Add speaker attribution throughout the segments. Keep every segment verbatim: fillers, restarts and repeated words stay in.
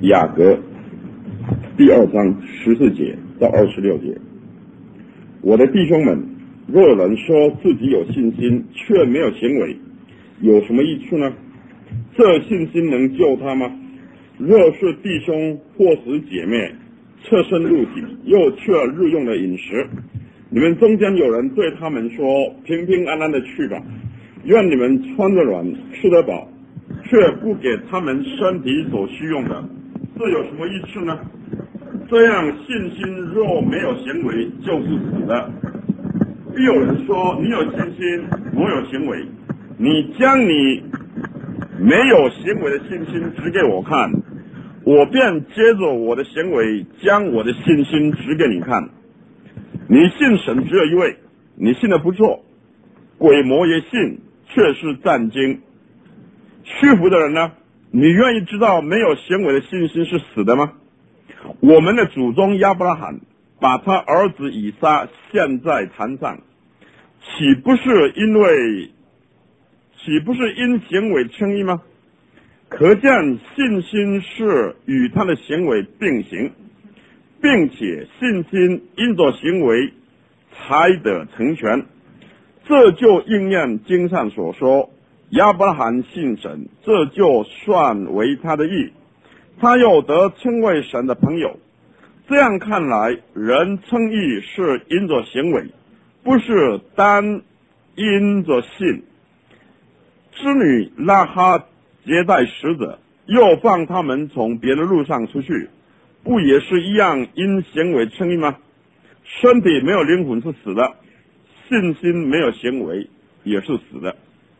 Speaker 1: 雅各第二章十四节到二十六节。我的弟兄们，若有人说自己有信心，却没有行为，有什么益处呢？这信心能救他吗？若是弟兄或是姐妹侧身入体，又却日用的饮食，你们中间有人对他们说，平平安安的去吧，愿你们穿得软，吃得饱，却不给他们身体所需用的，这有什么益处呢？这样信心若没有行为，就是死的。必有人说，你有信心，我有行为，你将你没有行为的信心指给我看，我便接着我的行为将我的信心指给你看。你信神只有一位，你信的不错，鬼魔也信，却是战惊。屈服的人呢？你愿意知道没有行为的信心是死的吗？我们的祖宗亚伯拉罕把他儿子以撒献在坛上，岂不是因为岂不是因行为称义吗？可见信心是与他的行为并行，并且信心因着行为才得成全。这就应验经上所说，亚伯拉罕信神，这就算为他的义，他又得称为神的朋友。这样看来，人称义是因着行为，不是单因着信。织女拉哈接待使者，又放他们从别的路上出去，不也是一样因行为称义吗？身体没有灵魂是死的，信心没有行为也是死的。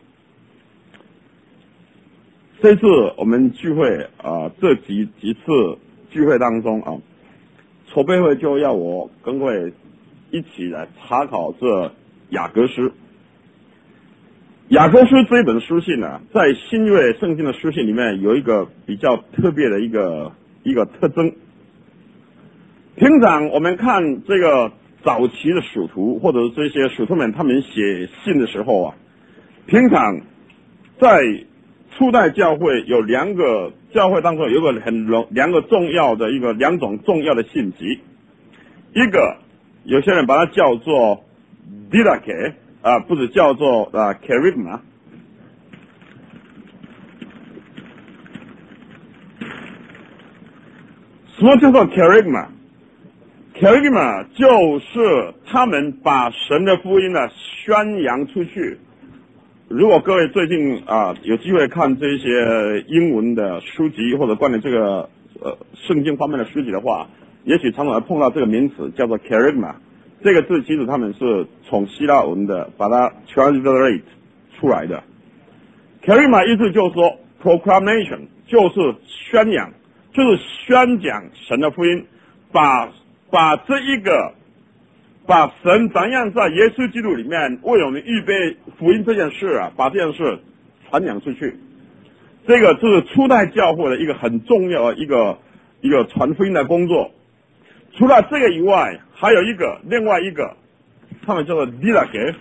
Speaker 1: 这次我们聚会啊、呃，这几几次聚会当中啊，筹备会就要我跟各位一起来查考这雅各书。雅各书这一本书信呢，在新约圣经的书信里面有一个比较特别的一个一个特征。平常我们看这个早期的使徒或者是这些使徒们他们写信的时候啊，平常在初代教会有两个教会当中有个很两个重要的一个两种重要的信息，一个有些人把它叫做 didache 啊，不是叫做啊 kerygma。什么叫做 kerygma？kerygma 就是他们把神的福音呢宣扬出去。如果各位最近啊有机会看这些英文的书籍或者关于这个呃圣经方面的书籍的话，也许常常会碰到这个名词叫做 kerygma。这个字其实他们是从希腊文的把它 translate 出来的。kerygma 意思就是说 proclamation 就是宣扬，就是宣讲神的福音，把把这一个把神怎样在耶稣基督里面为我们预备福音这件事啊，把这件事传扬出去。这个就是初代教会的一个很重要的一个一个传福音的工作。除了这个以外，还有一个另外一个他们叫做 didache。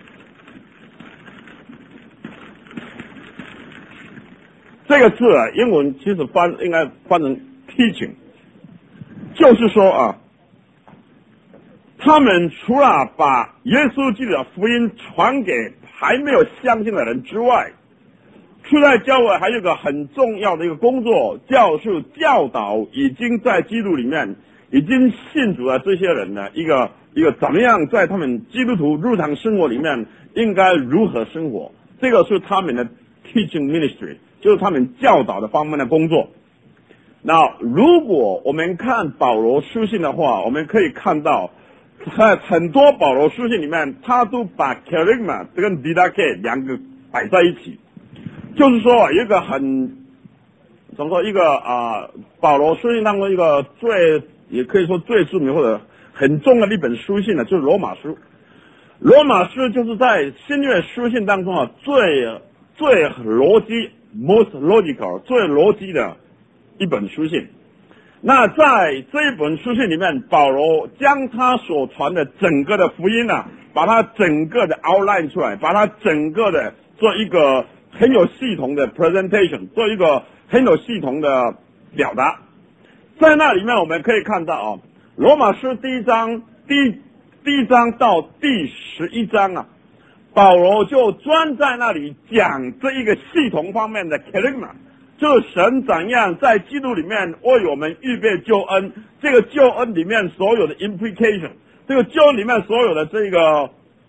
Speaker 1: 这个字啊，英文其实翻应该翻成 teaching， 就是说啊，他们除了把耶稣基督的福音传给还没有相信的人之外，初代教会还有一个很重要的一个工作，就是教导已经在基督里面已经信主的这些人呢，一个一个怎么样在他们基督徒日常生活里面应该如何生活，这个是他们的 teaching ministry， 就是他们教导的方面的工作。那如果我们看保罗书信的话，我们可以看到在很多保罗书信里面，他都把 kerygma 跟 didache 两个摆在一起，就是说有一个很怎么说一个啊、呃，保罗书信当中一个最也可以说最著名或者很重要的一本书信呢，就是罗马书。罗马书就是在新约书信当中啊最最逻辑 most logical 最逻辑的一本书信。那在这一本书信里面，保罗将他所传的整个的福音啊，把它整个的 outline 出来，把它整个的做一个很有系统的 presentation， 做一个很有系统的表达。 在那里面我们可以看到啊，罗马书第一章第第一章到第十一章啊，保罗就专在那里讲这一个系统方面的 kerygma， 就是神怎样在基督里面为我们预备救恩，这个救恩里面所有的 implication， 这个救恩里面所有的这个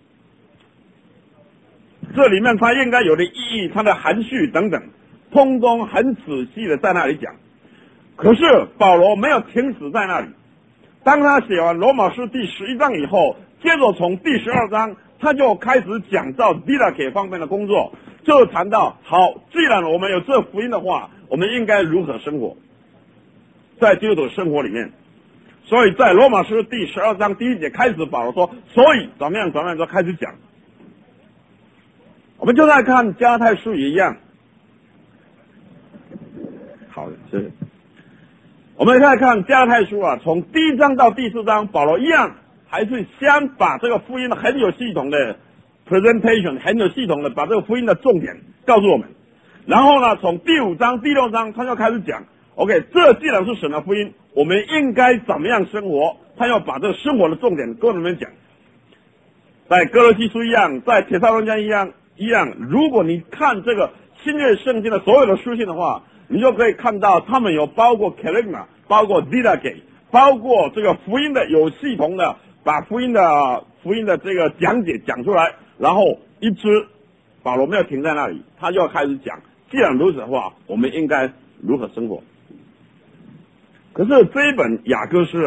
Speaker 1: 这里面它应该有的意义，它的含蓄等等，通通很仔细的在那里讲。可是保罗没有停止在那里，当他写完罗马书第十一章以后，接着从第十二章他就开始讲到 didache 方面的工作，就谈到好，既然我们有这福音的话，我们应该如何生活在基督徒生活里面。所以在罗马书第十二章第一节开始，保罗说，所以怎么样怎么样就开始讲。我们就在看加拉太书也一样。好的，谢谢。我们再看加拉太书啊，从第一章到第四章，保罗一样还是先把这个福音很有系统的 presentation， 很有系统的把这个福音的重点告诉我们。然后呢，从第五章、第六章，他就开始讲 ，OK， 这既然是神的福音，我们应该怎么样生活？他要把这个生活的重点跟我们讲。在哥罗西书一样，在帖撒罗尼迦一样一样。如果你看这个新约圣经的所有的书信的话，你就可以看到他们有包括 kerygma， 包括 didache， 包括这个福音的有系统的把福音的福音的这个讲解讲出来，然后一直保罗没有停在那里，他就要开始讲，既然如此的话，我们应该如何生活。可是这一本雅歌书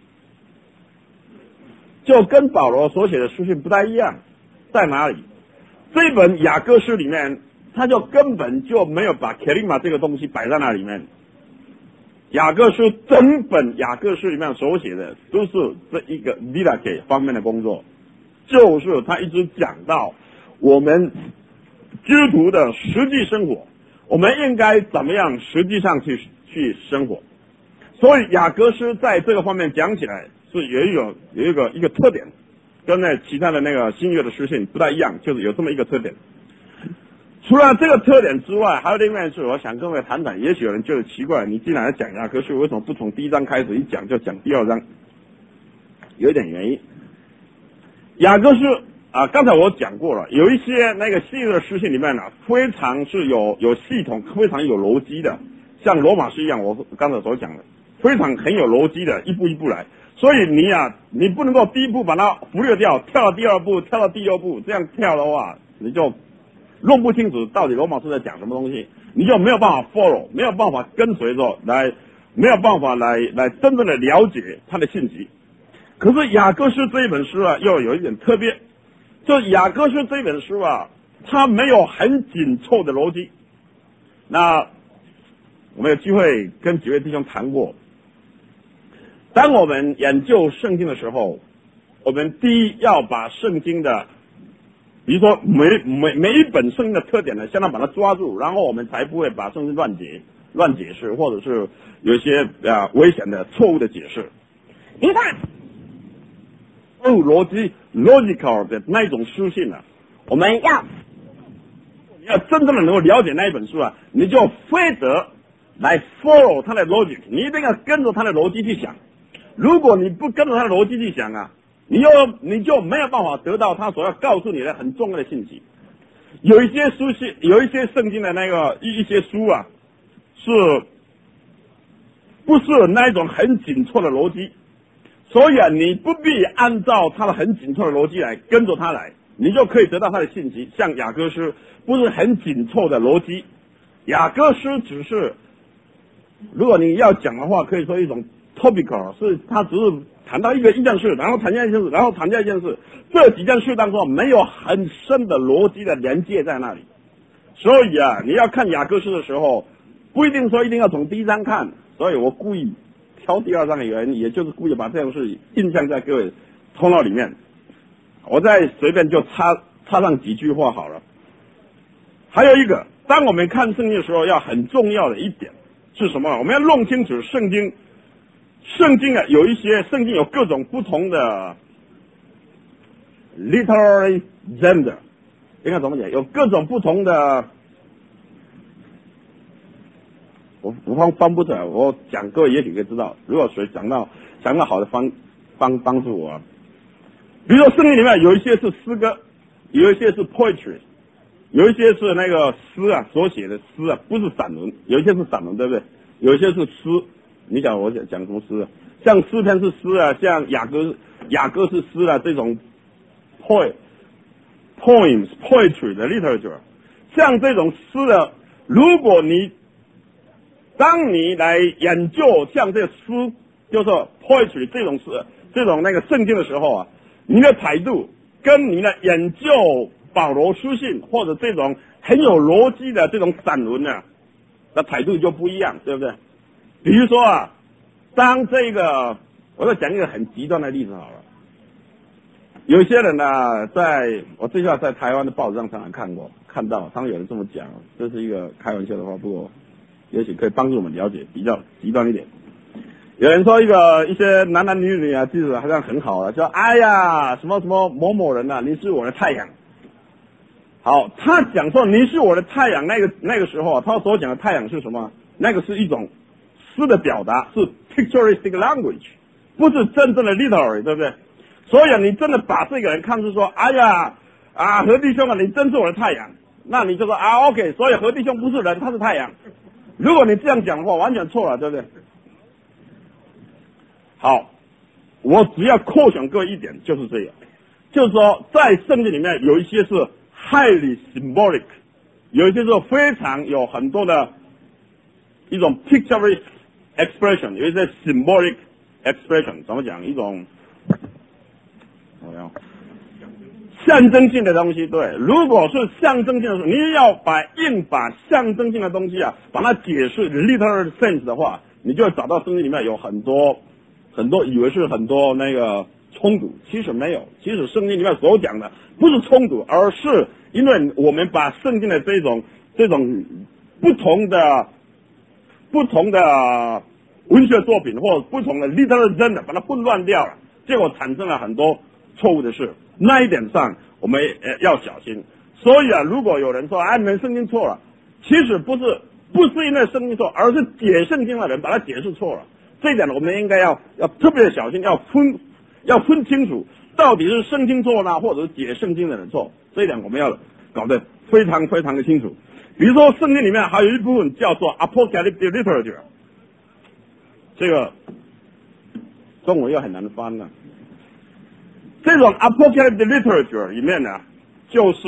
Speaker 1: 就跟保罗所写的书信不太一样，在哪里？这一本雅歌书里面，他就根本就没有把 kerygma 这个东西摆在那里面。雅各书整本雅各书里面所写的都是这一个 didache 方面的工作，就是他一直讲到我们基督徒的实际生活，我们应该怎么样实际上去去生活。所以雅各书在这个方面讲起来是有一种有一个一个特点，跟那其他的那个新约的书信不太一样，就是有这么一个特点。除了这个特点之外，还有另外一件事，我想跟各位谈谈。也许有人觉得奇怪，你既然要讲雅各书，为什么不从第一章开始一讲就讲第二章？有一点原因。雅各书啊，刚才我讲过了，有一些那个新约的书信里面呢、啊，非常是有有系统、非常有逻辑的，像罗马书一样，我刚才所讲的，非常很有逻辑的，一步一步来。所以你啊，你不能够第一步把它忽略掉，跳到第二步，跳到第六步，这样跳的话，你就弄不清楚到底罗马书在讲什么东西，你就没有办法 follow， 没有办法跟随着来，没有办法来来真正的了解它的信息。可是雅各书这一本书啊，又有一点特别，就雅各书这本书啊，它没有很紧凑的逻辑。那我们有机会跟几位弟兄谈过，当我们研究圣经的时候，我们第一要把圣经的比如说每每每一本圣经的特点呢，先要把它抓住，然后我们才不会把圣经乱解、乱解释，或者是有一些啊危险的、错误的解释。你看，哦，逻辑 logical 的那一种书信啊，我们要你要真正的能够了解那一本书啊，你就非得来 follow 它的 logic， 你一定要跟着它的逻辑去想。如果你不跟着它的逻辑去想啊，你又你就没有办法得到他所要告诉你的很重要的信息。有一些书信，有一些圣经的那个一一些书啊，是不是那一种很紧凑的逻辑？所以啊，你不必按照他的很紧凑的逻辑来跟着他来，你就可以得到他的信息。像雅各书不是很紧凑的逻辑，雅各书只是，如果你要讲的话，可以说一种 topical， 是他只是谈到一个一件事，然后谈下一件事，然后谈下一件事，这几件事当中没有很深的逻辑的连接在那里。所以啊，你要看雅各书的时候，不一定说一定要从第一章看。所以我故意挑第二章的原因，也就是故意把这种事印象在各位头脑里面。我再随便就插插上几句话好了。还有一个，当我们看圣经的时候，要很重要的一点是什么？我们要弄清楚圣经。圣经啊，有一些圣经有各种不同的 literary gender， 应该怎么讲？有各种不同的我我方翻不出来，我讲各位也许可以知道，如果谁讲到讲到好的方帮帮助我、啊。比如说圣经里面有一些是诗歌，有一些是 poetry， 有一些是那个诗啊所写的诗啊，不是散文，有一些是散文，对不对？有一些是诗，你讲我讲讲什么诗啊？像诗篇是诗啊，像雅歌雅歌是诗啊，这种 poem poems poetry 的 literature， 像这种诗的，如果你当你来研究像这个诗，就是 poetry 这种诗这种那个圣经的时候啊，你的态度跟你的研究保罗书信或者这种很有逻辑的这种散文啊的态度就不一样，对不对？比如说啊，当这个我再讲一个很极端的例子好了，有些人呢、啊，在我最近在台湾的报纸上常常看过看到，他们有人这么讲，这是一个开玩笑的话，不过也许可以帮助我们了解比较极端一点。有人说一个一些男男女女啊，记得好像很好啊，说哎呀什么什么某某人啊，你是我的太阳。好，他讲说你是我的太阳，那个那个时候啊，他所讲的太阳是什么？那个是一种诗的表达，是 picturesque language， 不是真正的 literary， 对不对？所以啊，你真的把这个人看出说，哎呀啊何弟兄啊，你真是我的太阳，那你就说啊 OK， 所以何弟兄不是人，他是太阳。如果你这样讲的话，完全错了，对不对？好，我只要扣选各位一点，就是这样，就是说，在圣经里面有一些是 highly symbolic， 有一些是非常有很多的一种 pictorial expression， 有一些 symbolic expression， 怎么讲？一种怎么样？象征性的东西，对。如果是象征性的，你要把硬把象征性的东西啊，把它解释 literal sense 的话，你就会找到圣经里面有很多。很多以为是很多那个冲突，其实没有。其实圣经里面所讲的不是冲突，而是因为我们把圣经的这种这种不同的不同的文学作品或不同的 literal genre 把它混乱掉了，结果产生了很多错误的事。那一点上我们呃要小心。所以啊，如果有人说啊，你们圣经错了，其实不是不是因为圣经错，而是解圣经的人把它解释错了。这一点我们应该要要特别小心，要分要分清楚，到底是圣经错呢，或者是解圣经的人错。这一点我们要搞得非常非常的清楚。比如说，圣经里面还有一部分叫做 apocalyptic literature， 这个中文又很难翻了。这种 apocalyptic literature 里面呢，就是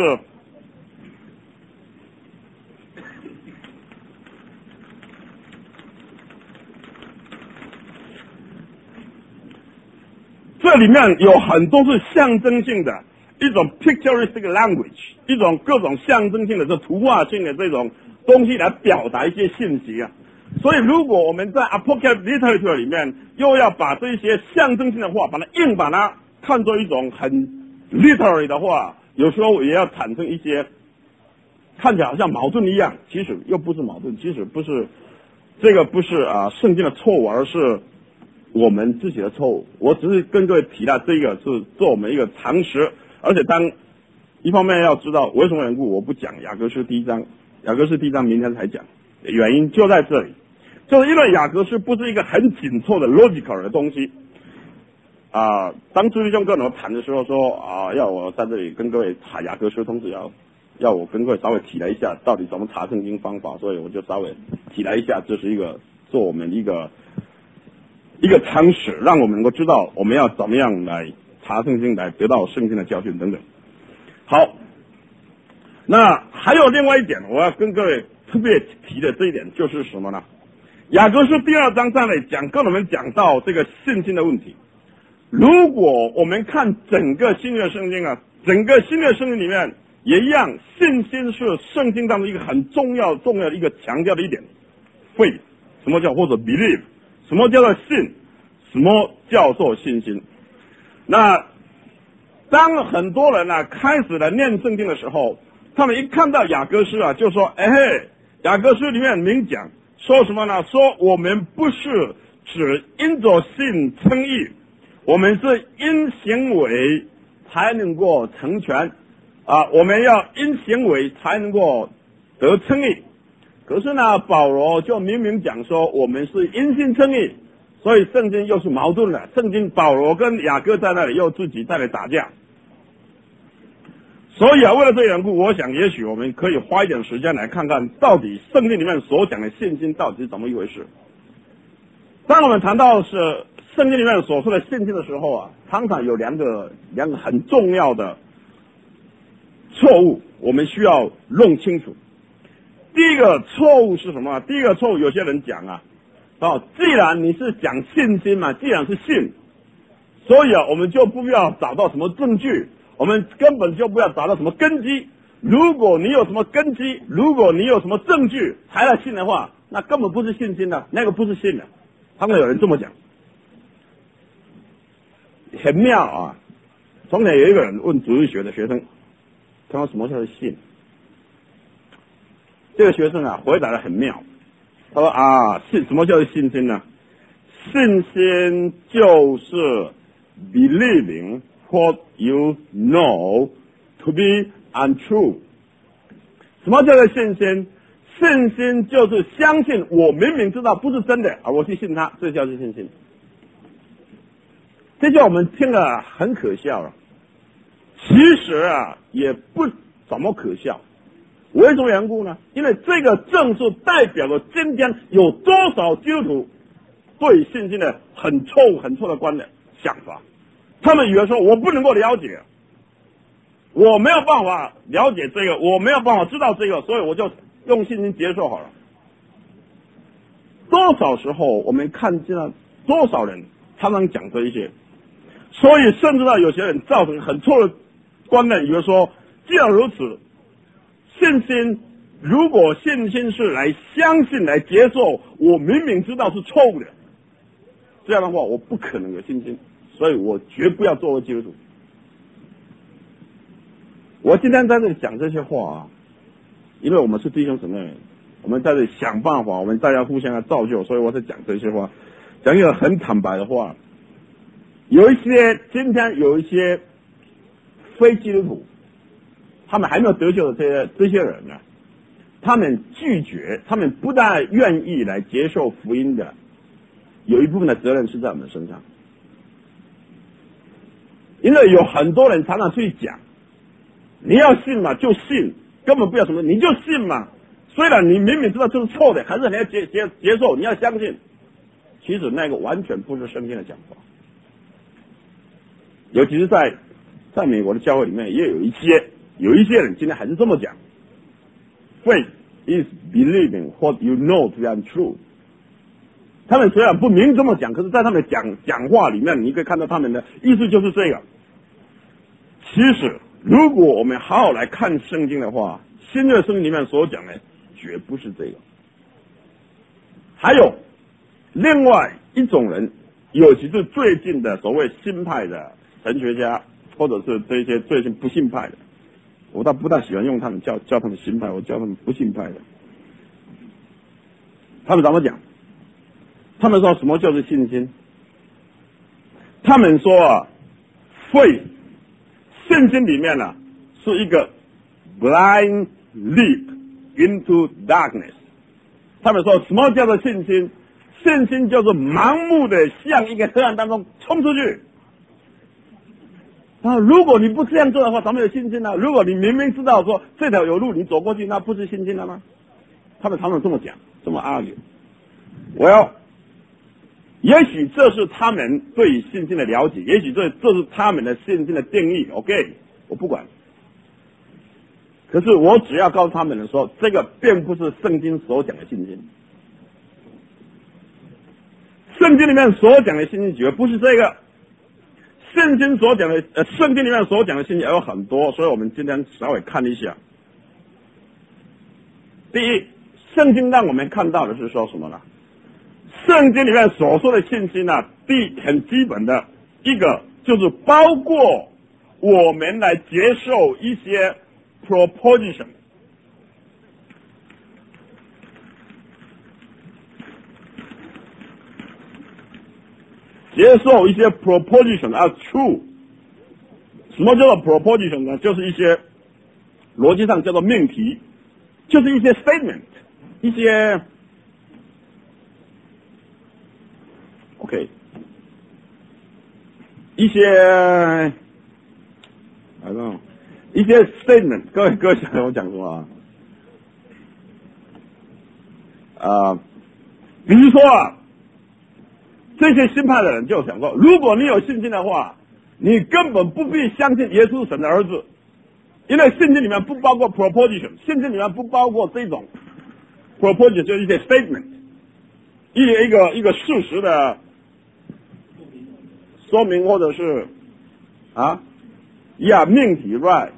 Speaker 1: 这里面有很多是象征性的一种 picturesque language， 一种各种象征性的这图画性的这种东西来表达一些信息啊。所以如果我们在 apocalyptic literature 里面又要把这些象征性的话，把它硬把它看作一种很 literary 的话，有时候也要产生一些看起来好像矛盾一样，其实又不是矛盾，其实不是这个不是啊圣经的错误，而是我们自己的错误。我只是跟各位提到这个是做我们一个常识，而且当一方面要知道为什么缘故，我不讲雅各书第一章，雅各书第一章明天才讲，原因就在这里，就是因为雅各书不是一个很紧凑的 logical 的东西啊、呃。当朱弟兄跟我谈的时候说啊、呃，要我在这里跟各位查雅各书，同时要要我跟各位稍微提来一下到底怎么查圣经方法，所以我就稍微提来一下，这是一个做我们一个。一个常识，让我们能够知道我们要怎么样来查圣经，来得到圣经的教训等等。好，那还有另外一点，我要跟各位特别提的这一点就是什么呢？雅各书第二章上来讲，跟我们讲到这个信心的问题。如果我们看整个新约圣经啊，整个新约圣经里面也一样，信心是圣经当中一个很重要重要的一个强调的一点。faith， 什么叫或者 believe？什么叫做信？什么叫做信心？那当很多人啊开始了念圣经的时候，他们一看到雅各书啊，就说：“哎嘿，雅各书里面明讲说什么呢？说我们不是只因着信称义，我们是因行为才能够成全啊！我们要因行为才能够得称义。” 可是呢，保罗就明明讲说我们是因信称义，所以圣经又是矛盾的。圣经保罗跟雅各在那里又自己在那里打架。所以啊，为了这个缘故，我想也许我们可以花一点时间来看看，到底圣经里面所讲的信心到底是怎么一回事。当我们谈到是圣经里面所说的信心的时候啊，常常有两个两个很重要的错误，我们需要弄清楚。第一个错误是什么？第一个错误，有些人讲啊，哦，既然你是讲信心嘛，既然是信，所以啊，我们就不要找到什么证据，我们根本就不要找到什么根基。如果你有什么根基，如果你有什么证据才来信的话，那根本不是信心的，那个不是信的。他们有人这么讲，很妙啊！从前有一个人问主日学的学生，他说什么叫做信？这个学生啊回答的很妙，他说啊，信什么叫做信心呢？信心就是 believing what you know to be untrue。什么叫做信心？信心就是相信我明明知道不是真的，而我去信他，这叫做信心。这叫我们听了很可笑了，其实啊也不怎么可笑。为什么缘故呢？因为这个正是代表了今天有多少基督徒对信心的很错误、很错的观点想法。他们以为说我不能够了解，我没有办法了解这个，我没有办法知道这个，所以我就用信心接受好了。多少时候我们看见了多少人常常讲这一些，所以甚至到有些人造成很错的观念，以为说既然如此，信心如果信心是来相信来接受我明明知道是错误的，这样的话我不可能有信心，所以我绝不要作为基督徒。我今天在这里讲这些话啊，因为我们是弟兄姊妹，我们在这里想办法，我们大家互相的造就，所以我在讲这些话，讲一个很坦白的话。有一些今天有一些非基督徒，他们还没有得救的这些这些人呢，他们拒绝，他们不但愿意来接受福音的，有一部分的责任是在我们身上。因为有很多人常常去讲，你要信嘛就信，根本不要什么，你就信嘛。虽然你明明知道这是错的，还是你要接接接受，你要相信。其实那个完全不是圣经的讲法。尤其是在在美国的教会里面，也有一些有一些人今天还是这么讲 ，Faith is believing what you know to be untrue。他们虽然不明这么讲，可是在他们讲讲话里面，你可以看到他们的意思就是这个。其实，如果我们好好来看圣经的话，新约圣经里面所讲的绝不是这个。还有另外一种人，尤其是最近的所谓新派的神学家，或者是这些最近不信派的，我倒不大喜欢用他们叫叫他们新派，我叫他们不信派的。他们怎么讲？他们说什么叫做信心？他们说啊，faith，圣经里面呢、啊、是一个 blind leap into darkness。他们说什么叫做信心？信心就是盲目的向一个黑暗当中冲出去。啊，如果你不这样做的话，怎么有信心呢？如果你明明知道说这条有路你走过去，那不是信心了吗？他们常常这么讲，这么 argue。我要，也许这是他们对信心的了解，也许这这是他们的信心的定义。OK， 我不管。可是我只要告诉他们的说，这个并不是圣经所讲的信心。圣经里面所讲的信心绝不是这个。圣经所讲的，呃，圣经里面所讲的信息也有很多，所以我们今天稍微看一下。第一，圣经让我们看到的是说什么呢？圣经里面所说的信息呢，第很基本的一个就是包括我们来接受一些 proposition。接受一些 proposition 啊 true。什么叫做 proposition 呢？就是一些逻辑上叫做命题，就是一些 statement。 一些 OK 一些 I don't know 一些 statement， 各位各位晓得我讲什么啊？啊，比如说啊，这些新派的人就想说，如果你有信心的话，你根本不必相信耶稣是神的儿子，因为圣经里面不包括 proposition， 圣经里面不包括这种 proposition， 就是一些 statement， 一一个一个事实的说明，或者是啊呀命题 right。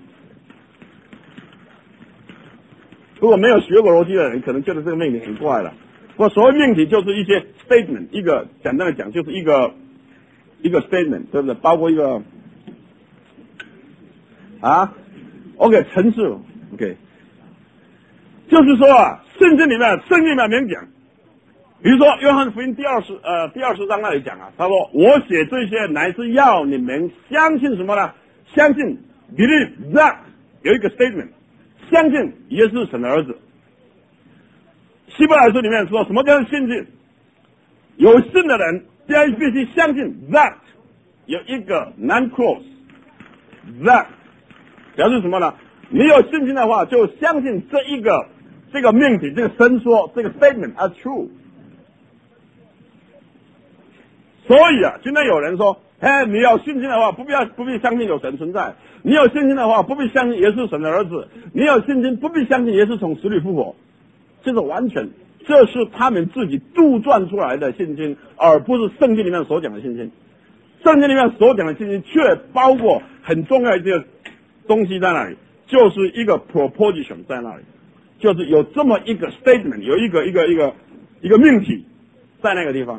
Speaker 1: 如果没有学过逻辑的人，可能觉得这个命题很怪了。我所谓命题就是一些 statement， 一个简单的讲就是一个一个 statement， 对不对？包括一个啊 ，OK， 陈述 ，OK， 就是说啊，圣经里面圣经里面明讲，比如说约翰福音第二十呃第二十章那里讲啊，他说我写这些乃是要你们相信什么呢？相信 believe that 有一个 statement。相信耶稣是神的儿子。希伯来书里面说什么叫信心？有信的人必须相信 that 有一个 non clause that 表示什么呢？你有信心的话，就相信这一个这个命题、这个申说、这个 statement are true。所以啊，今天有人说，哎，你有信心的话，不必要不必相信有神存在；你有信心的话，不必相信耶稣神的儿子；你有信心，不必相信耶稣从死里复活。这是完全，这是他们自己杜撰出来的信心，而不是圣经里面所讲的信心。圣经里面所讲的信心，却包括很重要一些东西在那里，就是一个 proposition 在那里，就是有这么一个 statement， 有一个一个一个一个命题在那个地方。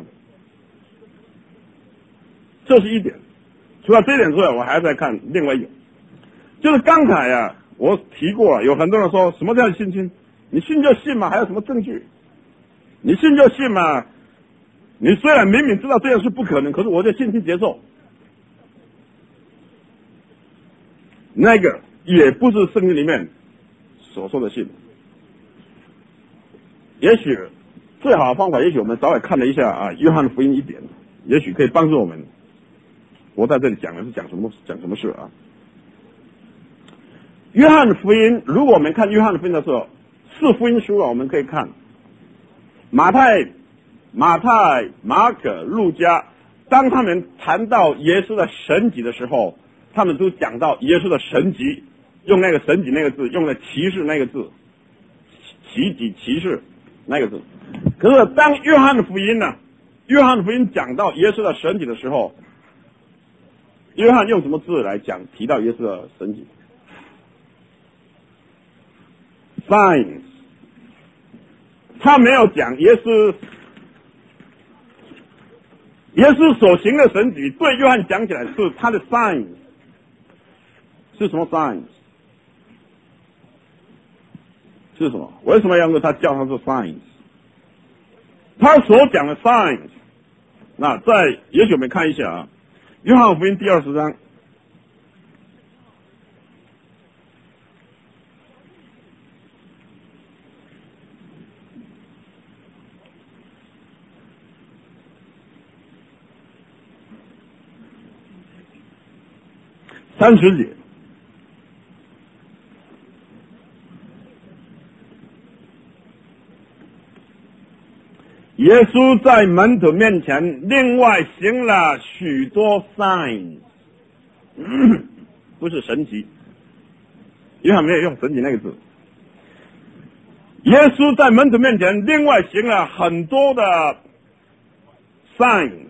Speaker 1: 这是一点，除了这一点之外，我还在看另外一个，就是刚才啊，我提过了，有很多人说什么叫信心？你信就信嘛，还有什么证据？你信就信嘛，你虽然明明知道这件事不可能，可是我就信心接受，那个也不是圣经里面所说的信。也许最好的方法，也许我们稍微看了一下啊，约翰福音一点，也许可以帮助我们。我在这里讲的是讲什么讲什么事啊？约翰福音，如果我们看约翰福音的时候，四福音书啊，我们可以看马太、马太、马可、路加，当他们谈到耶稣的神迹的时候，他们都讲到耶稣的神迹，用那个神迹那个字，用了骑士那个字，奇迹骑士那个字。可是当约翰福音呢，约翰福音讲到耶稣的神迹的时候，约翰用什么字来讲提到耶稣的神迹 ？signs， 他没有讲耶稣，耶稣所行的神迹，对约翰讲起来是他的 signs， 是什么 signs？ 是什么？为什么要用他叫他是 signs？ 他所讲的 signs， 那在也许我们看一下啊。约翰福音第二十章，三十节，耶稣在门徒面前另外行了许多 signs， 不是神迹，约翰没有用神迹那个字。耶稣在门徒面前另外行了很多的 signs，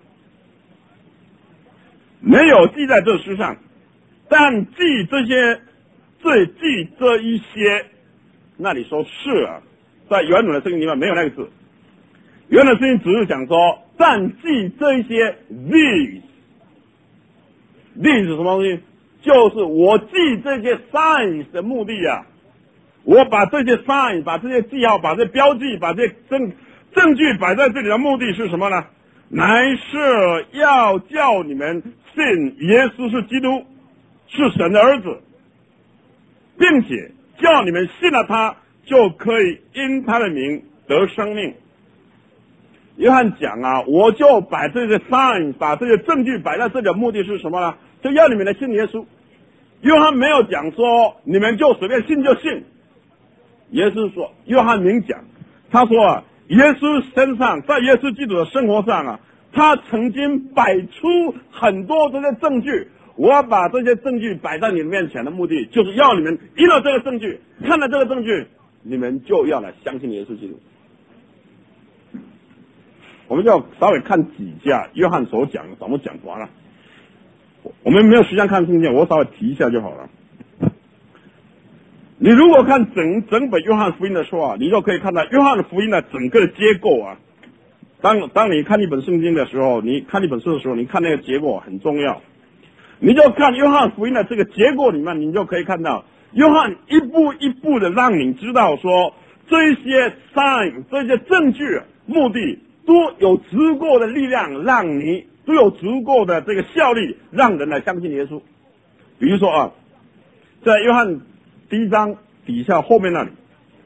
Speaker 1: 没有记在这书上，但记这些，这记这一些，那里说是啊，在原本的圣经里面没有那个字。原来圣经只是讲说，但记这一些 these， these 是什么东西？就是我记这些 signs 的目的啊，我把这些 signs， 把这些记号，把这些标记，把这些证证据摆在这里的目的是什么呢？乃是要叫你们信耶稣是基督，是神的儿子，并且叫你们信了他， 就可以因他的名得生命。约翰讲啊，我就把这个 sign 把这个证据摆在这里的目的是什么呢？就要你们来信耶稣。约翰没有讲说你们就随便信就信，耶稣说，约翰明讲，他说啊，耶稣身上，在耶稣基督的生活上啊，他曾经摆出很多这些证据。我把这些证据摆在你们面前的目的，就是要你们依了这个证据，看了这个证据，你们就要来相信耶稣基督。我们就稍微看几下约翰所讲的怎么讲完了。我们没有时间看圣经，我稍微提一下就好了。你如果看整整本约翰福音的时候啊，你就可以看到约翰福音的整个的结构啊。当当你看一本圣经的时候，你看一本书的时候，你看那个结构很重要。你就看约翰福音的这个结构里面，你就可以看到约翰一步一步的让你知道说，这些 sign 这些证据目的都有足够的力量，让你都有足够的这个效力，让人来相信耶稣。比如说啊，在约翰第一章底下后面那里，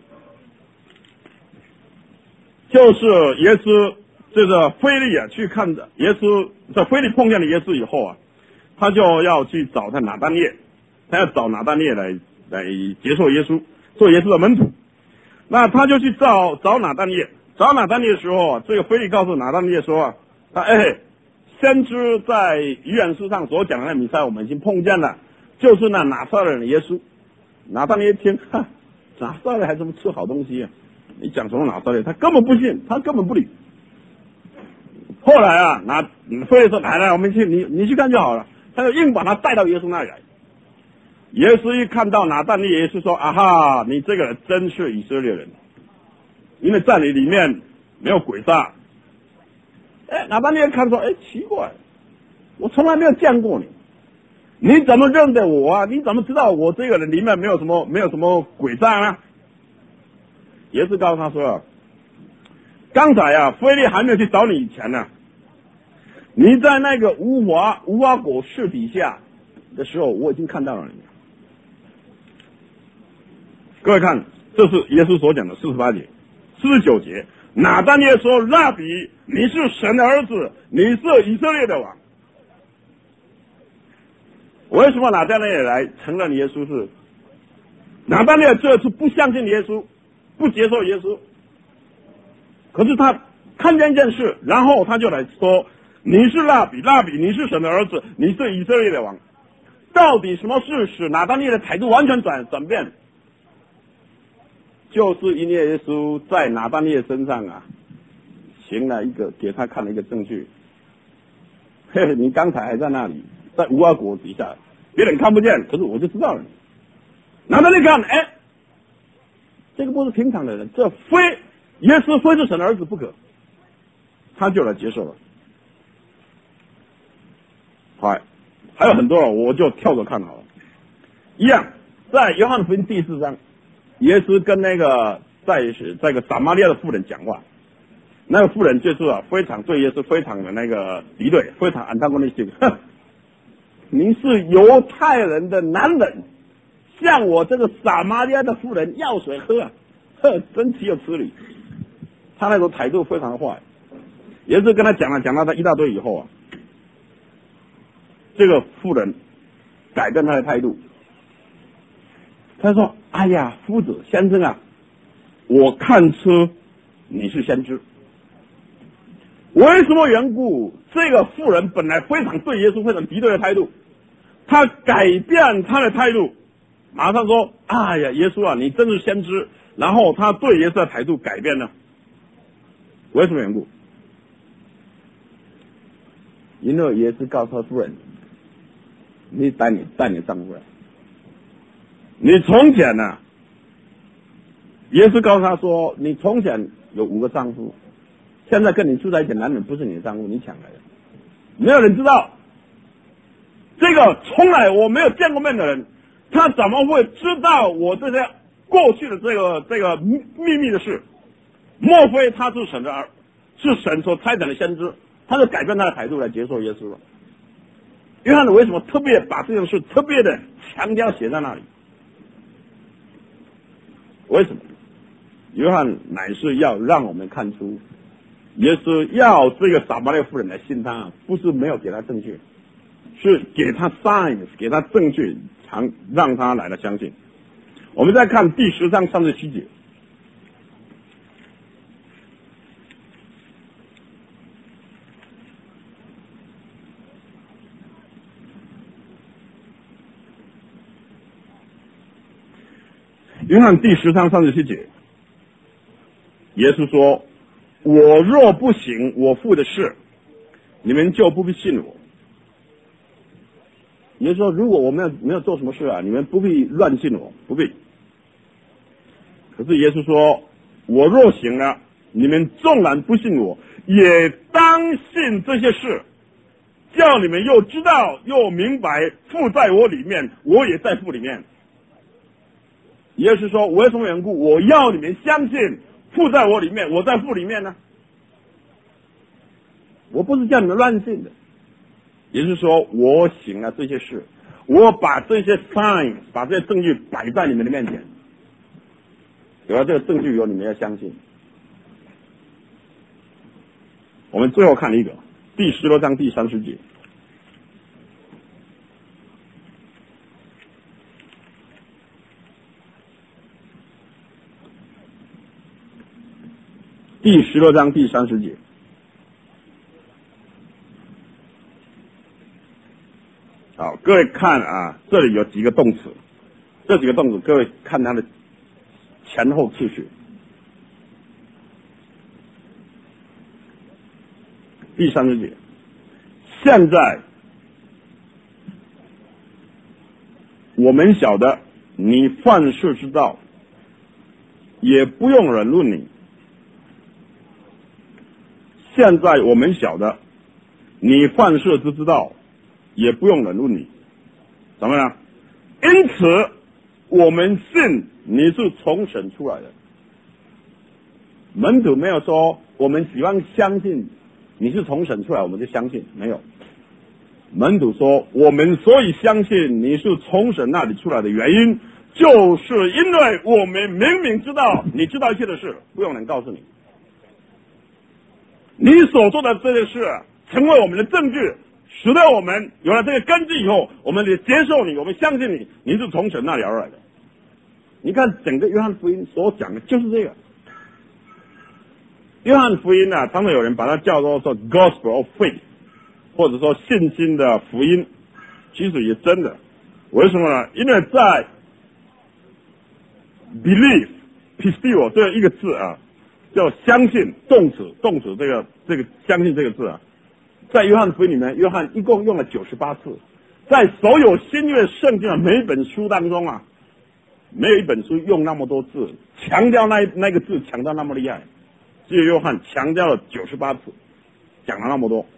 Speaker 1: 就是耶稣这个腓利啊去看的耶稣，在腓利碰见了耶稣以后啊，他就要去找他拿但业，他要找拿但业来来接受耶稣，做耶稣的门徒。那他就去找找拿但业，找拿但业的时候，这个腓利告诉拿但业说啊，他哎，先知在预言书上所讲的那弥赛亚我们已经碰见了，就是那拿撒勒人耶稣。拿但业一听，哈，拿撒勒还怎么吃好东西啊？你讲什么拿撒勒？他根本不信，他根本不理。后来啊，拿腓利说来来，我们去，你你去看就好了。他就硬把他带到耶稣那里来。耶稣一看到拿但业，耶稣说：“啊哈，你这个人真是以色列人，因为在你里面没有诡诈。”哎，拿但业看说：“哎，奇怪，我从来没有见过你，你怎么认得我啊？你怎么知道我这个人里面没有什么没有什么诡诈呢？”耶稣告诉他说：“刚才啊，腓利还没有去找你以前呢。”你在那个无花无花果树底下的时候，我已经看到了你。各位看，这是耶稣所讲的四十八节、四十九节。拿但业说：“拉比，你是神的儿子，你是以色列的王。”为什么拿但业来承认耶稣是？拿但业这次不相信耶稣，不接受耶稣。可是他看见一件事，然后他就来说。你是拉比，拉比，你是神的儿子，你是以色列的王。到底什么事使拿但业的态度完全转转变？就是因为耶稣在拿但业身上啊，行了一个给他看了一个证据。嘿嘿，你刚才还在那里，在无花果底下，别人看不见，可是我就知道了。拿但业看，哎，这个不是平常的人，这非耶稣非是神的儿子不可，他就来接受了。还还有很多，我就跳着看好了。一样，在约翰福音第四章，耶稣跟那个在在一个撒玛利亚的妇人讲话，那个妇人就是啊，非常对耶稣非常的那个敌对，非常 antagonistic。哼，您是犹太人的男人，向我这个撒玛利亚的妇人要水喝啊，哼，真岂有此理！他那种态度非常坏。耶稣跟他讲了讲了他一大堆以后啊。这个妇人改变他的态度，他说：“哎呀，夫子先生啊，我看出你是先知。为什么缘故？这个妇人本来非常对耶稣非常敌对的态度，他改变他的态度，马上说：哎呀，耶稣啊，你真是先知。然后他对耶稣的态度改变了，为什么缘故？因为耶稣告诉妇人。”你带你带你丈夫来。你从前呢、啊？耶稣告诉他说：“你从前有五个丈夫，现在跟你住在一起的男人不是你的丈夫，你抢来的。没有人知道这个，从来我没有见过面的人，他怎么会知道我这些过去的这个这个秘密的事？莫非他是神的儿，是神所差遣的先知？他就改变他的态度来接受耶稣了。”约翰为什么特别把这件事特别的强调写在那里？为什么？ 约翰乃是要让我们看出，耶稣要这个撒玛利亚妇人来信他，不是没有给他证据，是给他 signs， 给他证据，常让他来了相信。我们再看第十章三十七节。约翰第十章三十七节，耶稣说：“我若不行我父的事，你们就不必信我。”耶稣说：“如果我没有没有做什么事啊，你们不必乱信我，不必。”可是耶稣说：“我若行了，你们纵然不信我，也当信这些事，叫你们又知道又明白，父在我里面，我也在父里面。”耶稣说：“为什么缘故？我要你们相信父在我里面，我在父里面呢？我不是叫你们乱信的。”也就是说，我行了这些事，我把这些 signs， 把这些证据摆在你们的面前，有了这个证据以后，你们要相信。我们最后看一个第十六章第三十节。第十六章第三十节，好，各位看啊，这里有几个动词，这几个动词，各位看它的前后次序。第三十节，现在我们晓得你犯事之道，也不用人论你。现在我们晓得你犯事之知道，也不用人论你，怎么样？因此我们信你是从神出来的。门徒没有说我们喜欢相信你是从神出来，我们就相信，没有。门徒说我们所以相信你是从神那里出来的原因，就是因为我们明明知道你知道一切的事，不用人告诉你。你所做的这件事成为我们的证据，使得我们有了这个根据以后，我们得接受你，我们相信你，你是从神那里而来的。你看整个约翰福音所讲的就是这个。约翰福音呢、啊，常常有人把它叫做说 Gospel of Faith， 或者说信心的福音，其实也真的。为什么呢？因为在 believe pisteuo 这一个字啊，叫相信，动词，动词这个这个相信这个字啊，在约翰福音里面，约翰一共用了九十八次，在所有新约圣经的每一本书当中啊，没有一本书用那么多字，强调那那个字强调那么厉害，只有约翰强调了九十八次，讲了那么多。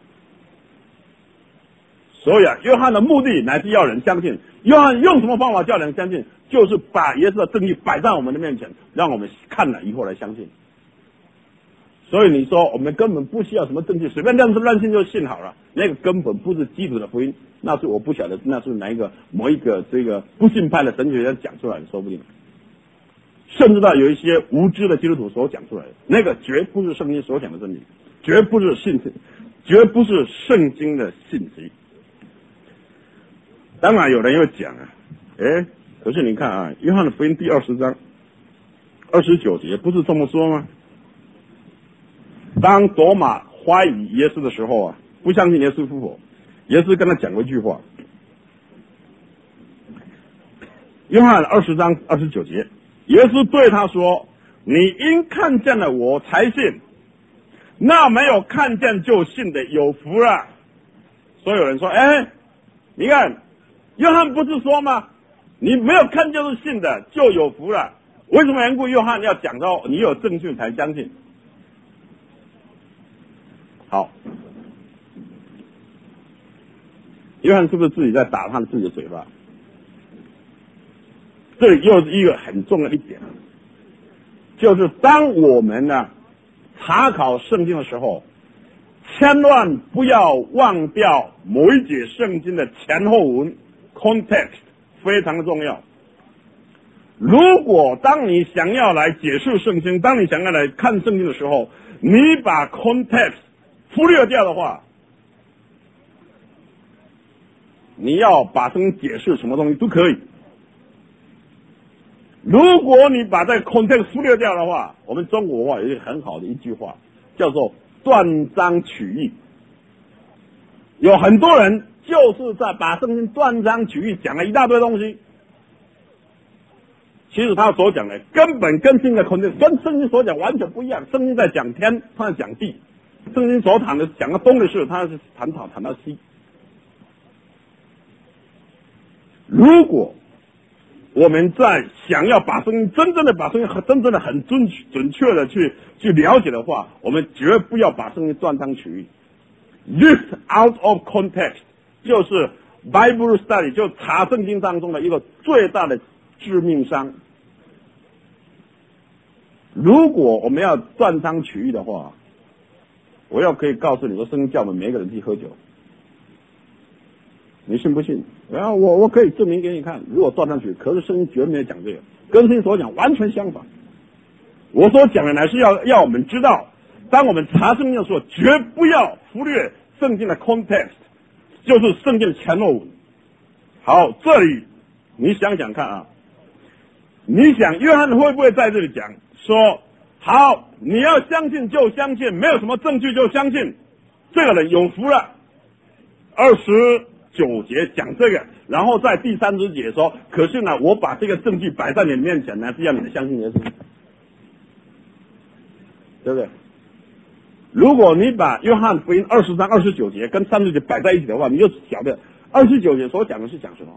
Speaker 1: 所以啊，约翰的目的乃是要人相信。约翰用什么方法叫人相信？就是把耶稣的证据摆在我们的面前，让我们看了以后来相信。所以你说我们根本不需要什么证据，随便乱乱信就信好了，那个根本不是基督的福音，那是我不晓得那是哪一个某一个这个不信派的神学家讲出来的，说不定。甚至到有一些无知的基督徒所讲出来的，那个绝不是圣经所讲的真理，绝不是信，绝不是圣经的信息。当然有人又讲啊，哎，可是你看啊，约翰的福音第二十章二十九节不是这么说吗？当多马怀疑耶稣的时候啊，不相信耶稣复活，耶稣跟他讲过一句话。约翰二十章二十九节，耶稣对他说：“你因看见了我才信，那没有看见就信的有福了。”所以有人说：“哎，你看，约翰不是说吗？你没有看就是信的就有福了。为什么缘故？约翰要讲到你有证据才相信。”好，约翰是不是自己在打他自己的嘴巴？这里又是一个很重要的一点，就是当我们呢查考圣经的时候，千万不要忘掉某一节圣经的前后文 context， 非常的重要。 如果当你想要来解释圣经，当你想要来看圣经的时候，你把 context 忽略掉的话，你要把圣经解释什么东西都可以。如果你把这个 context 忽略掉的话，我们中国话有一个很好的一句话，叫做断章取义。有很多人就是在把圣经断章取义，讲了一大堆东西。其实他所讲的根本跟圣经的 context 跟圣经所讲完全不一样。圣经在讲天，他在讲地；圣经所谈的讲到东的事，他是谈讨谈到西。如果我们在想要把圣经真正的把圣经真正的很准准确的去去了解的话，我们绝不要把圣经断章取义。This out of context 就是 Bible study 就查圣经当中的一个最大的致命伤。如果我们要断章取义的话，我要可以告诉你说，圣经叫我们每个人去喝酒，你信不信？然后我我可以证明给你看，如果断章取义，可是圣经绝没有讲这个，跟圣经所讲完全相反。我所讲的乃是要要我们知道，当我们查圣经的时候，绝不要忽略圣经的 context， 就是圣经的前后文。好，这里你想想看啊，你想约翰会不会在这里讲说，好，你要相信就相信，没有什么证据就相信，这个人有福了。二十九节讲这个，然后在第三十节说，可是呢，我把这个证据摆在你面前呢，是要你们相信耶稣，对不对？如果你把约翰福音二十章二十九节跟三十节摆在一起的话，你就晓得二十九节所讲的是讲什么。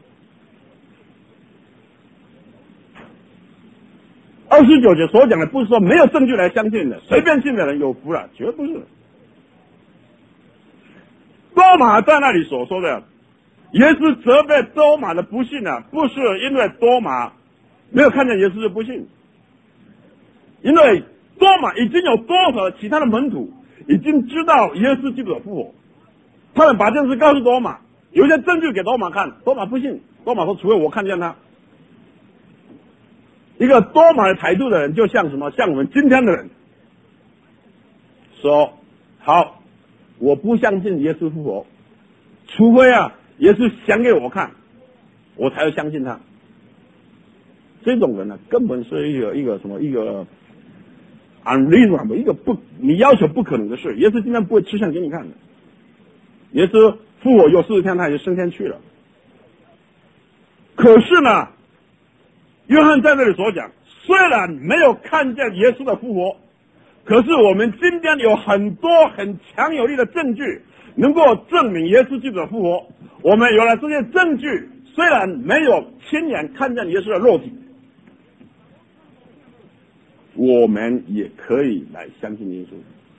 Speaker 1: 二十九节所讲的不是说没有证据来相信的，随便信的人有福了，绝不是。多马在那里所说的，耶稣责备多马的不信啊，不是因为多马没有看见耶稣的不信，因为多马已经有多少其他的门徒已经知道耶稣基督的复活，他们把这件事告诉多马，有一些证据给多马看，多马不信，多马说除非我看见他。一个多马的态度的人，就像什么？像我们今天的人说，好，我不相信耶稣复活，除非啊耶稣想给我看，我才会相信他。这种人呢，根本是一个一个什么一个 unreasonable， 一个不你要求不可能的事。耶稣今天不会吃相给你看的。耶稣复活有四十天，他已经升天去了。可是呢，约翰在这里所讲，虽然没有看见耶稣的复活，可是我们今天有很多很强有力的证据，能够证明耶稣基督的复活。我们有了这些证据，虽然没有亲眼看见耶稣的肉体，我们也可以来相信耶稣。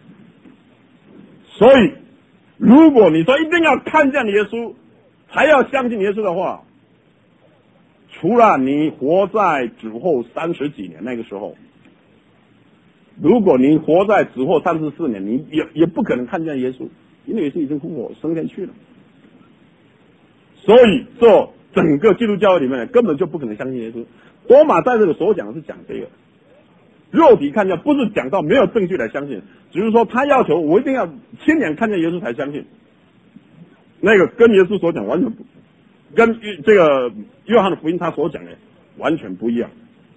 Speaker 1: 所以，如果你说一定要看见耶稣才要相信耶稣的话，除了你活在主后三十几年那个时候，如果你活在主后三十四年，你也也不可能看见耶稣，因为耶稣已经复活升天去了。所以，这整个基督教里面根本就不可能相信耶稣。多马在这个所讲的是讲这个，肉体看见不是讲到没有证据来相信，只是说他要求我一定要亲眼看见耶稣才相信。那个跟耶稣所讲完全不。跟这个约翰的福音他所讲的完全不一样。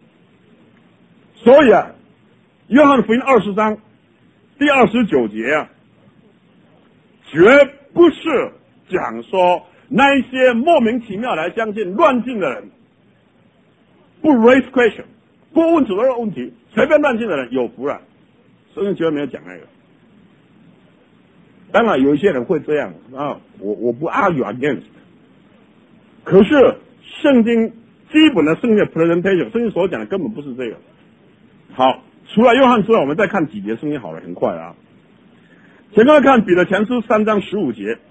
Speaker 1: 所以啊，约翰的福音二十章第二十九节啊，绝不是讲说那一些莫名其妙来相信乱信的人不 raise question， 不问主的问题，随便乱信的人有福了。圣经绝对没有讲那个。当然有一些人会这样啊，我我不 argue against。可是圣经基本的圣经的 presentation， 圣经所讲的根本不是这个。好，除了约翰之外，我们再看几节圣经好了，很快啊。先跟看彼得前书三章十五节。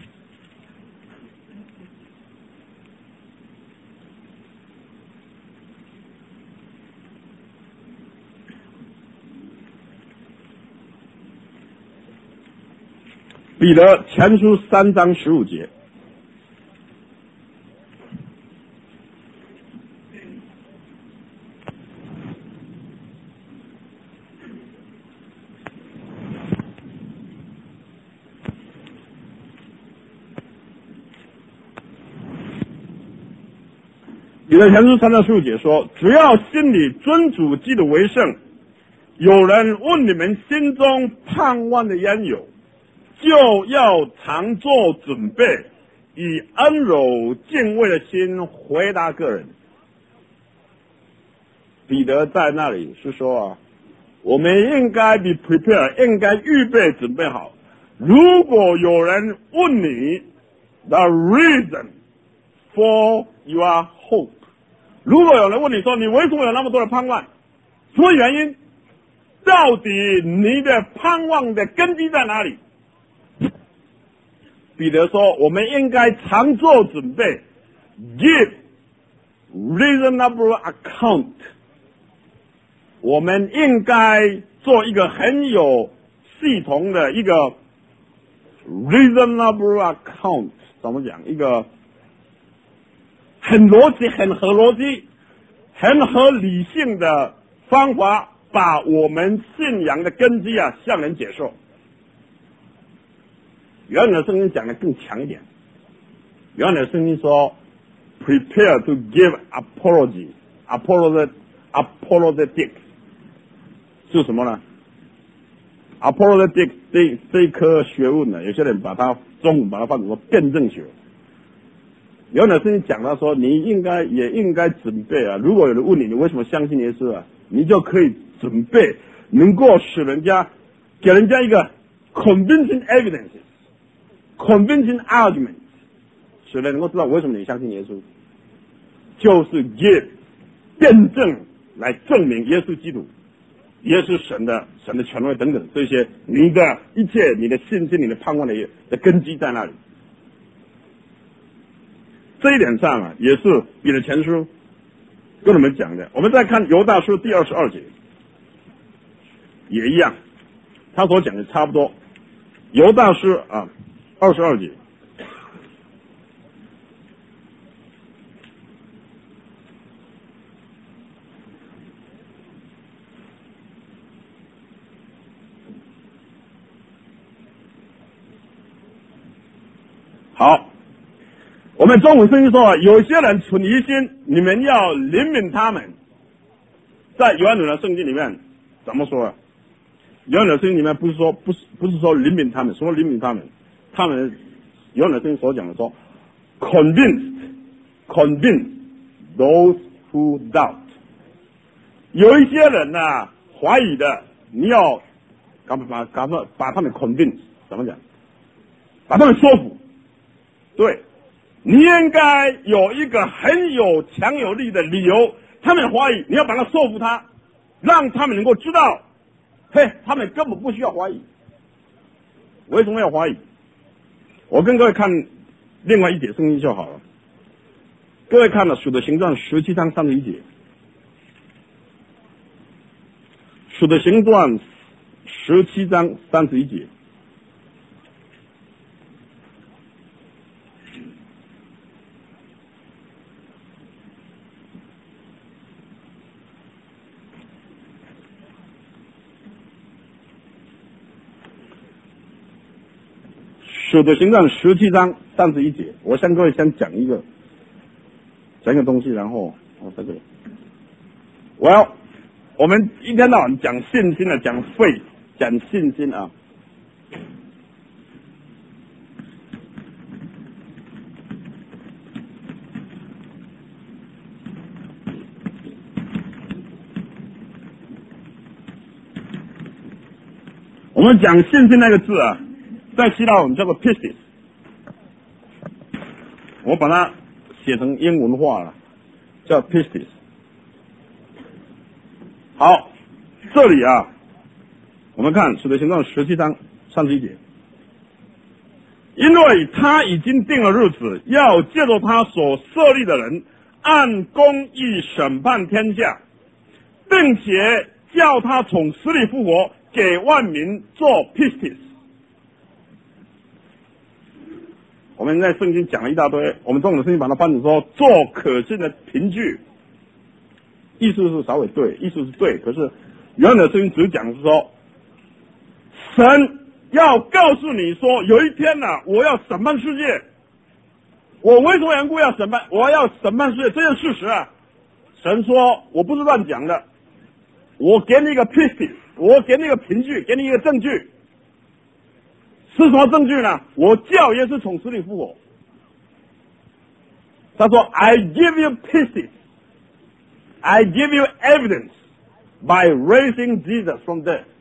Speaker 1: 彼得前书三章十五节。 彼得前书三章十五节说，只要心里尊主基督为圣，有人问你们心中盼望的缘由，就要常做准备，以恩柔敬畏的心回答个人。彼得在那里是说啊，我们应该 be prepared， 应该预备准备好。如果有人问你 the reason for your hope， 如果有人问你说你为什么有那么多的盼望，什么原因？到底你的盼望的根基在哪里？彼得说，我们应该常做准备 ，give reasonable account。我们应该做一个很有系统的一个 reasonable account， 怎么讲？一个很逻辑、很合逻辑、很合理性的方法，把我们信仰的根基啊向人解说。原来的圣经讲的更强一点，原来的圣经说 ，prepare to give apology，apologetic apologetic 是什么呢 ？apologetic 这这一科学问呢，有些人把它中文把它翻成说辩证学。原来圣经讲到说，你应该也应该准备啊，如果有人问你，你为什么相信耶稣啊，你就可以准备，能够使人家给人家一个 convincing evidence。convincing argument， 使人能够知道为什么你相信耶稣，就是 give 辩证来证明耶稣基督，耶稣神的神的权威等等这些，你的一切，你的信心，你的盼望的的根基在那里。这一点上啊，也是彼得前书跟我们讲的。我们再看犹大书第二十二节，也一样，他所讲的差不多。犹大书啊。二十二节，好，我们中文圣经说啊，有些人存疑心，你们要怜悯他们。在约翰的圣经里面怎么说啊？约翰的圣经里面不是说不是不是说怜悯他们，说怜悯他们。他们有的圣经所讲的说 ，convinced convince those who doubt。有一些人呢、啊、怀疑的，你要赶快把赶快把他们 convince， 怎么讲？把他们说服。对，你应该有一个很有强有力的理由，他们怀疑，你要把他说服他，让他们能够知道，嘿，他们根本不需要怀疑。为什么要怀疑？我跟各位看另外一节圣经就好了。各位看了《使徒行传》十七章三十一节，《使徒行传》十七章三十一节。使徒行传十七章三十一节，我向各位先讲一个讲一个东西，然后我在这里，我要我们一天到晚讲信心的，讲 faith， 讲信心啊。我们讲信心那个字啊，在希腊我们叫做 pistis， 我把它写成英文化了，叫 pistis。好，这里啊，我们看使徒行传十七章三十一节，因为他已经定了日子，要借着他所设立的人，按公义审判天下，并且叫他从死里复活，给万民做 pistis。我们在圣经讲了一大堆，我们中文圣经把它翻成说做可信的凭据，意思是稍微对，意思是对，可是原来的圣经只讲是说，神要告诉你说，有一天呢、啊，我要审判世界， 我为什么缘故要审判？我要审判世界，这是事实啊！神说我不是乱讲的，我给你一个 pistis， 我给你一个凭据，给你一个证据，是什么证据呢？我叫耶稣从死里复活。他说 I give you pistis, I give you evidence by raising Jesus from dead。